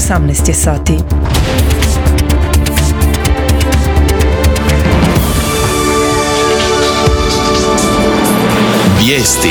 18 je sati. Vijesti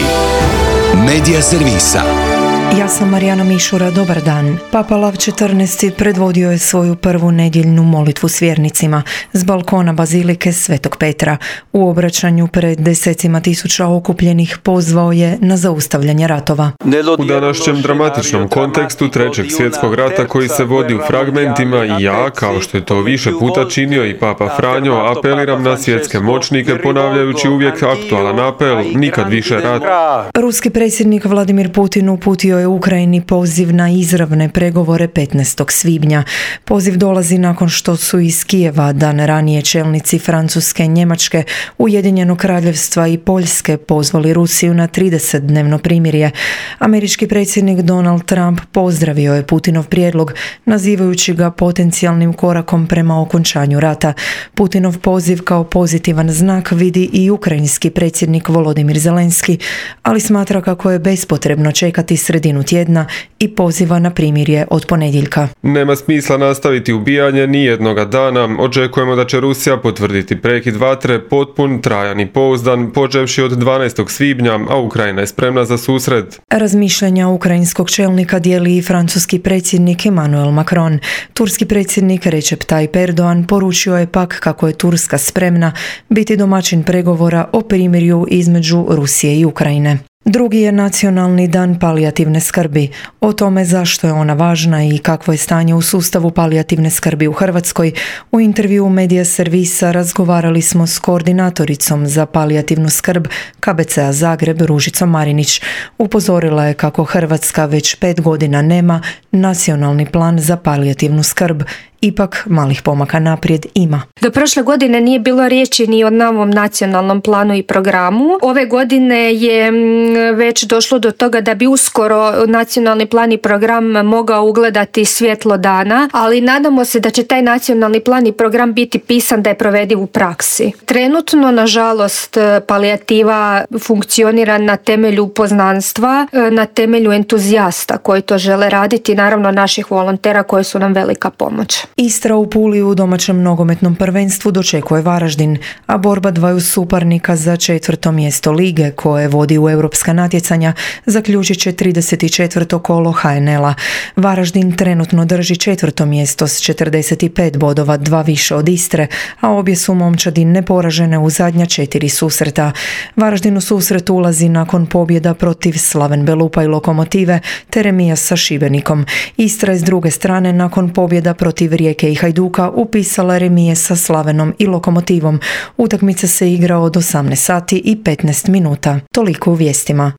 Medija servisa. Ja sam Marijana Mišura, dobar dan. Papa Lav XIV predvodio je svoju prvu nedjeljnu molitvu s vjernicima s balkona Bazilike Svetog Petra. U obraćanju pred desecima tisuća okupljenih pozvao je na zaustavljanje ratova. U današnjem dramatičnom kontekstu Trećeg svjetskog rata koji se vodi u fragmentima i ja, kao što je to više puta činio i Papa Franjo, apeliram na svjetske moćnike ponavljajući uvijek aktualan apel, nikad više rat. Ruski predsjednik Vladimir Putin uputio je Ukrajini poziv na izravne pregovore 15. svibnja. Poziv dolazi nakon što su iz Kijeva dan ranije čelnici Francuske, Njemačke, Ujedinjenog kraljevstva i Poljske pozvali Rusiju na 30-dnevno primirje. Američki predsjednik Donald Trump pozdravio je Putinov prijedlog, nazivajući ga potencijalnim korakom prema okončanju rata. Putinov poziv kao pozitivan znak vidi i ukrajinski predsjednik Volodimir Zelenski, ali smatra kako je bespotrebno čekati sredinu tjedna i poziva na primirje od ponedjeljka. Nema smisla nastaviti ubijanje ni jednoga dana. Očekujemo da će Rusija potvrditi prekid vatre, potpun, trajan i pouzdan, počevši od 12. svibnja, a Ukrajina je spremna za susret. Razmišljanja ukrajinskog čelnika dijeli i francuski predsjednik Emmanuel Macron. Turski predsjednik Recep Tayyip Erdogan poručio je pak kako je Turska spremna biti domaćin pregovora o primirju između Rusije i Ukrajine. Drugi je Nacionalni dan palijativne skrbi. O tome zašto je ona važna i kakvo je stanje u sustavu palijativne skrbi u Hrvatskoj, u intervjuu Medija servisa razgovarali smo s koordinatoricom za palijativnu skrb KBC-a Zagreb Ružicom Marinić. Upozorila je kako Hrvatska već 5 godina nema nacionalni plan za palijativnu skrb. Ipak malih pomaka naprijed ima. Do prošle godine nije bilo riječi ni o novom nacionalnom planu i programu. Ove godine je već došlo do toga da bi uskoro nacionalni plan i program mogao ugledati svjetlo dana, ali nadamo se da će taj nacionalni plan i program biti pisan da je provediv u praksi. Trenutno, nažalost, palijativa funkcionira na temelju poznanstva, na temelju entuzijasta koji to žele raditi, naravno naših volontera koji su nam velika pomoć. Istra u Puli u domaćem nogometnom prvenstvu dočekuje Varaždin, a borba dvaju suparnika za 4. mjesto lige koje vodi u europska natjecanja zaključit će 34. kolo HNL-a. Varaždin trenutno drži 4. mjesto s 45 bodova, 2 više od Istre, a obje su momčadi neporažene u zadnja 4 susreta. Varaždin u susret ulazi nakon pobjeda protiv Slaven Belupa i Lokomotive te remija sa Šibenikom. Istra je s druge strane nakon pobjeda protiv Rijeke i Hajduka upisala remije sa Slavenom i Lokomotivom. Utakmica se igra od 18 sati i 15 minuta. Toliko u vijestima.